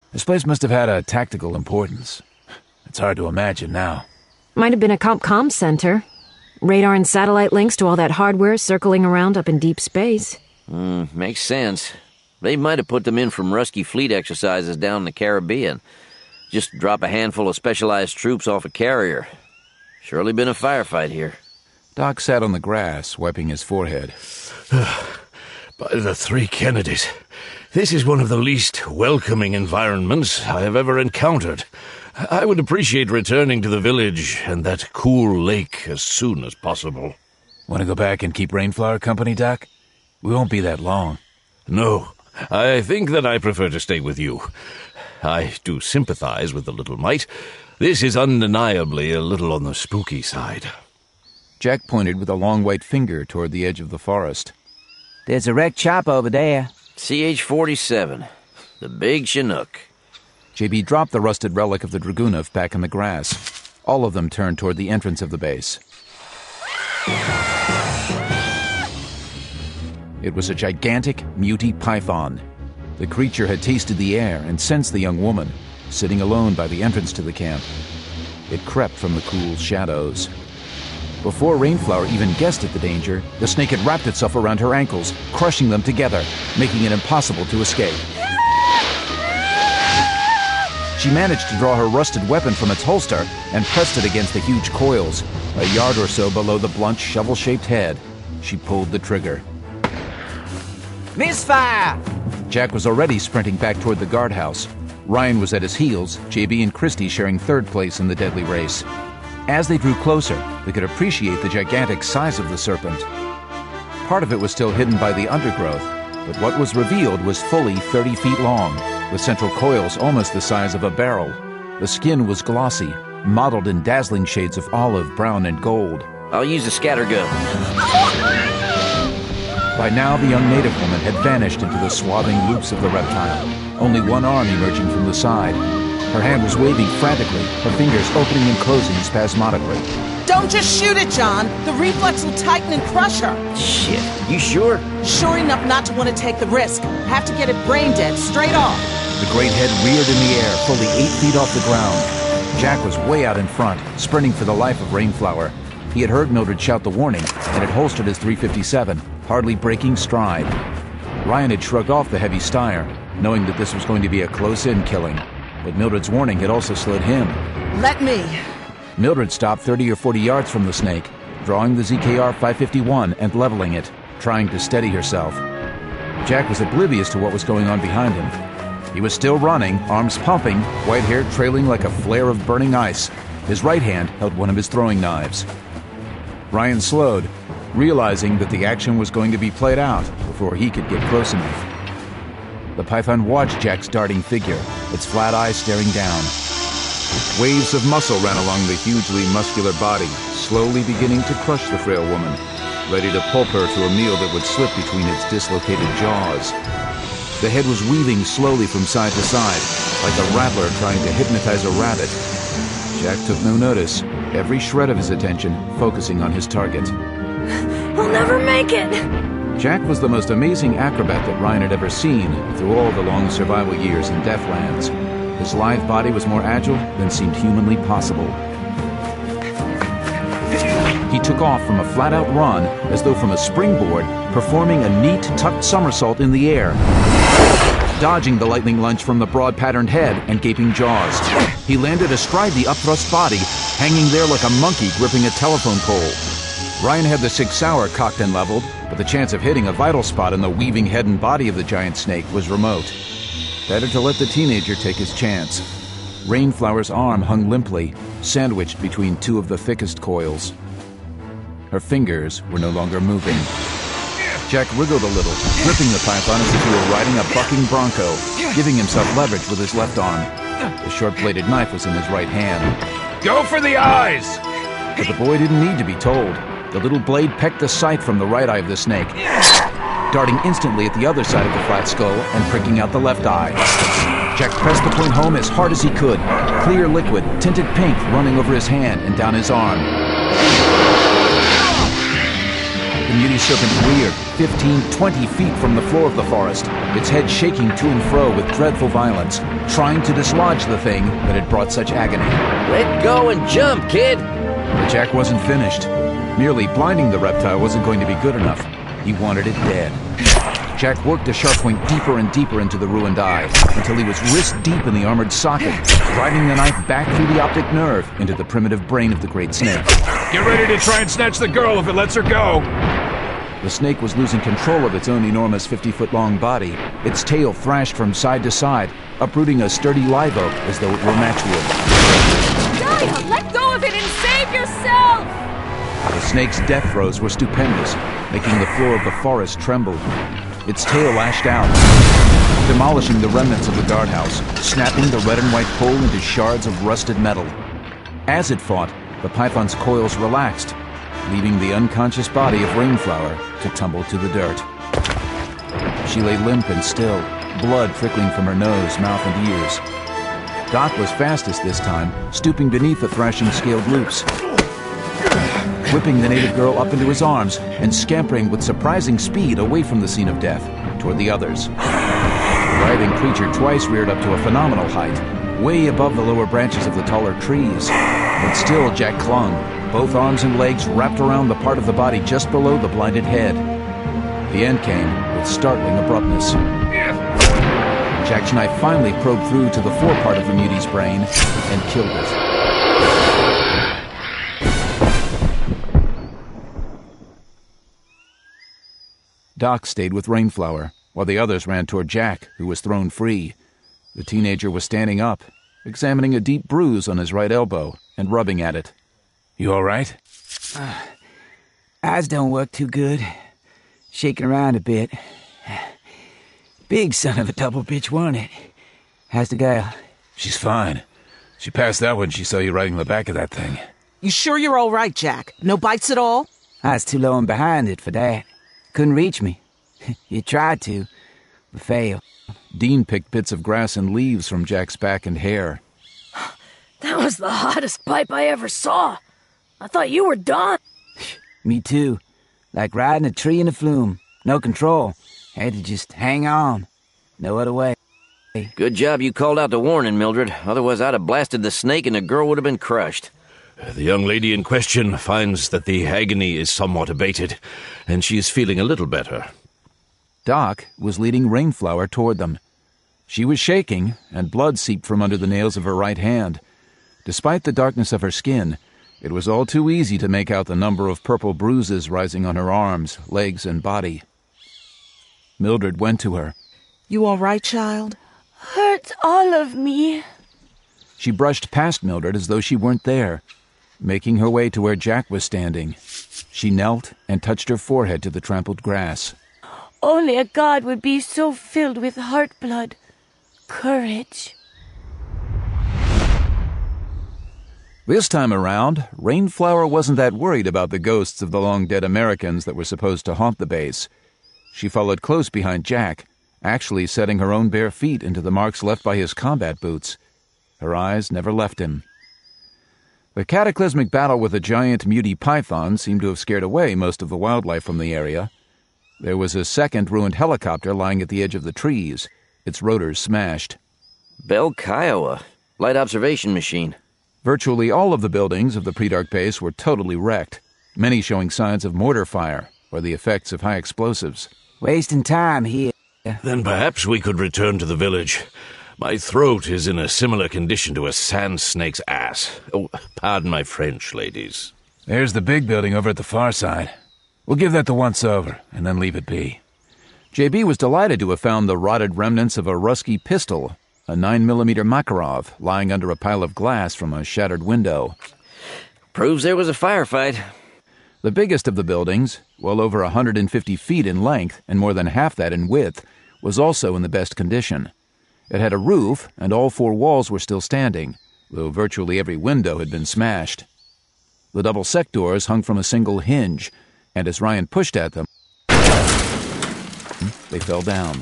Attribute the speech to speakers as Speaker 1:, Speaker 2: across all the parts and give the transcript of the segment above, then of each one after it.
Speaker 1: This place must have had a tactical importance. It's hard to imagine now.
Speaker 2: Might have been a comm center. Radar and satellite links to all that hardware circling around up in deep space.
Speaker 3: Makes sense. They might have put them in from rusky fleet exercises down in the Caribbean. Just drop a handful of specialized troops off a carrier. Surely been a firefight here.
Speaker 1: Doc sat on the grass, wiping his forehead.
Speaker 4: By the three Kennedys, this is one of the least welcoming environments I have ever encountered. I would appreciate returning to the village and that cool lake as soon as possible.
Speaker 1: Want to go back and keep Rainflower company, Doc? We won't be that long.
Speaker 4: No, I think that I prefer to stay with you. I do sympathize with the little mite. This is undeniably a little on the spooky side.
Speaker 1: Jack pointed with a long white finger toward the edge of the forest.
Speaker 5: There's a wrecked chopper over there.
Speaker 3: CH-47, the big Chinook.
Speaker 1: JB dropped the rusted relic of the Dragunov back in the grass. All of them turned toward the entrance of the base. It was a gigantic, muty python. The creature had tasted the air and sensed the young woman, sitting alone by the entrance to the camp. It crept from the cool shadows. Before Rainflower even guessed at the danger, the snake had wrapped itself around her ankles, crushing them together, making it impossible to escape. She managed to draw her rusted weapon from its holster and pressed it against the huge coils. A yard or so below the blunt, shovel-shaped head, she pulled the trigger.
Speaker 5: Misfire!
Speaker 1: Jack was already sprinting back toward the guardhouse. Ryan was at his heels, JB and Christy sharing third place in the deadly race. As they drew closer, they could appreciate the gigantic size of the serpent. Part of it was still hidden by the undergrowth, but what was revealed was fully 30 feet long, with central coils almost the size of a barrel. The skin was glossy, mottled in dazzling shades of olive, brown, and gold.
Speaker 3: I'll use a scattergun.
Speaker 1: By now, the young native woman had vanished into the swathing loops of the reptile, only one arm emerging from the side. Her hand was waving frantically, her fingers opening and closing spasmodically.
Speaker 6: Don't just shoot it, John. The reflex will tighten and crush her.
Speaker 3: Shit, you sure?
Speaker 6: Sure enough not to want to take the risk. Have to get it brain dead, straight off.
Speaker 1: The great head reared in the air, fully 8 feet off the ground. Jack was way out in front, sprinting for the life of Rainflower. He had heard Mildred shout the warning and had holstered his .357, hardly breaking stride. Ryan had shrugged off the heavy stire, knowing that this was going to be a close-in killing. But Mildred's warning had also slowed him.
Speaker 6: Let me.
Speaker 1: Mildred stopped 30 or 40 yards from the snake, drawing the ZKR 551 and leveling it, trying to steady herself. Jack was oblivious to what was going on behind him. He was still running, arms pumping, white hair trailing like a flare of burning ice. His right hand held one of his throwing knives. Ryan slowed, realizing that the action was going to be played out before he could get close enough. The python watched Jack's darting figure, its flat eyes staring down. Waves of muscle ran along the hugely muscular body, slowly beginning to crush the frail woman, ready to pulp her to a meal that would slip between its dislocated jaws. The head was weaving slowly from side to side, like a rattler trying to hypnotize a rabbit. Jack took no notice, every shred of his attention focusing on his target.
Speaker 2: I'll never make it!
Speaker 1: Jack was the most amazing acrobat that Ryan had ever seen through all the long survival years in Deathlands. His lithe body was more agile than seemed humanly possible. He took off from a flat-out run, as though from a springboard, performing a neat, tucked somersault in the air, dodging the lightning lunge from the broad-patterned head and gaping jaws. He landed astride the upthrust body, hanging there like a monkey gripping a telephone pole. Ryan had the Sig Sauer cocked and leveled, but the chance of hitting a vital spot in the weaving head and body of the giant snake was remote. Better to let the teenager take his chance. Rainflower's arm hung limply, sandwiched between two of the thickest coils. Her fingers were no longer moving. Jack wriggled a little, gripping the python as if he were riding a bucking bronco, giving himself leverage with his left arm. The short-bladed knife was in his right hand.
Speaker 4: Go for the eyes!
Speaker 1: But the boy didn't need to be told. The little blade pecked the sight from the right eye of the snake, darting instantly at the other side of the flat skull and pricking out the left eye. Jack pressed the point home as hard as he could, clear liquid, tinted pink running over his hand and down his arm. The Muty serpent reared 15, 20 feet from the floor of the forest, its head shaking to and fro with dreadful violence, trying to dislodge the thing that had brought such agony.
Speaker 3: Let go and jump, kid!
Speaker 1: But Jack wasn't finished. Merely blinding the reptile wasn't going to be good enough. He wanted it dead. Jack worked the sharp point deeper and deeper into the ruined eye, until he was wrist deep in the armored socket, driving the knife back through the optic nerve into the primitive brain of the great snake.
Speaker 7: Get ready to try and snatch the girl if it lets her go!
Speaker 1: The snake was losing control of its own enormous 50-foot-long body. Its tail thrashed from side to side, uprooting a sturdy live oak as though it were matchwood.
Speaker 8: Gaia, let go of it and save yourself!
Speaker 1: The snake's death throes were stupendous, making the floor of the forest tremble. Its tail lashed out, demolishing the remnants of the guardhouse, snapping the red and white pole into shards of rusted metal. As it fought, the python's coils relaxed, leaving the unconscious body of Rainflower to tumble to the dirt. She lay limp and still, blood trickling from her nose, mouth, and ears. Doc was fastest this time, stooping beneath the thrashing scaled loops, whipping the native girl up into his arms and scampering with surprising speed away from the scene of death, toward the others. The writhing creature twice reared up to a phenomenal height, way above the lower branches of the taller trees. But still Jack clung, both arms and legs wrapped around the part of the body just below the blinded head. The end came with startling abruptness. Jack's knife finally probed through to the forepart of the Muty's brain and killed it. Doc stayed with Rainflower, while the others ran toward Jack, who was thrown free. The teenager was standing up, examining a deep bruise on his right elbow and rubbing at it.
Speaker 7: You all right?
Speaker 5: Eyes don't work too good. Shaking around a bit. Big son of a double bitch, wasn't it? How's the gal?
Speaker 7: She's fine. She passed out when she saw you riding the back of that thing.
Speaker 6: You sure you're all right, Jack? No bites at all?
Speaker 5: I was too low and behind it for that. Couldn't reach me. You tried to, but failed.
Speaker 1: Dean picked bits of grass and leaves from Jack's back and hair.
Speaker 8: That was the hottest pipe I ever saw. I thought you were done.
Speaker 5: Me too. Like riding a tree in a flume. No control. Had to just hang on. No other way.
Speaker 3: Good job you called out the warning, Mildred. Otherwise I'd have blasted the snake and the girl would have been crushed.
Speaker 4: The young lady in question finds that the agony is somewhat abated, and she is feeling a little better.
Speaker 1: Doc was leading Rainflower toward them. She was shaking, and blood seeped from under the nails of her right hand. Despite the darkness of her skin, it was all too easy to make out the number of purple bruises rising on her arms, legs, and body. Mildred went to her.
Speaker 6: You all right, child?
Speaker 8: Hurts all of me.
Speaker 1: She brushed past Mildred as though she weren't there, making her way to where Jack was standing. She knelt and touched her forehead to the trampled grass.
Speaker 8: Only a god would be so filled with heart blood. Courage.
Speaker 1: This time around, Rainflower wasn't that worried about the ghosts of the long-dead Americans that were supposed to haunt the base. She followed close behind Jack, actually setting her own bare feet into the marks left by his combat boots. Her eyes never left him. The cataclysmic battle with a giant Muty python seemed to have scared away most of the wildlife from the area. There was a second ruined helicopter lying at the edge of the trees, its rotors smashed.
Speaker 3: Bell Kiowa, light observation machine.
Speaker 1: Virtually all of the buildings of the Predark base were totally wrecked, many showing signs of mortar fire or the effects of high explosives.
Speaker 5: Wasting time here.
Speaker 4: Then perhaps we could return to the village. My throat is in a similar condition to a sand snake's ass. Oh, pardon my French, ladies.
Speaker 7: There's the big building over at the far side. We'll give that the once-over, and then leave it be.
Speaker 1: J.B. was delighted to have found the rotted remnants of a Rusky pistol, a 9mm Makarov, lying under a pile of glass from a shattered window.
Speaker 3: Proves there was a firefight.
Speaker 1: The biggest of the buildings, well over 150 feet in length and more than half that in width, was also in the best condition. It had a roof, and all four walls were still standing, though virtually every window had been smashed. The double sec doors hung from a single hinge, and as Ryan pushed at them, they fell down.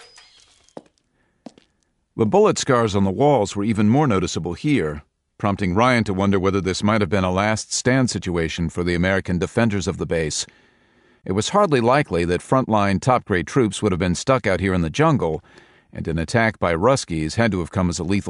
Speaker 1: The bullet scars on the walls were even more noticeable here, prompting Ryan to wonder whether this might have been a last stand situation for the American defenders of the base. It was hardly likely that frontline top-grade troops would have been stuck out here in the jungle, and an attack by Ruskies had to have come as a lethal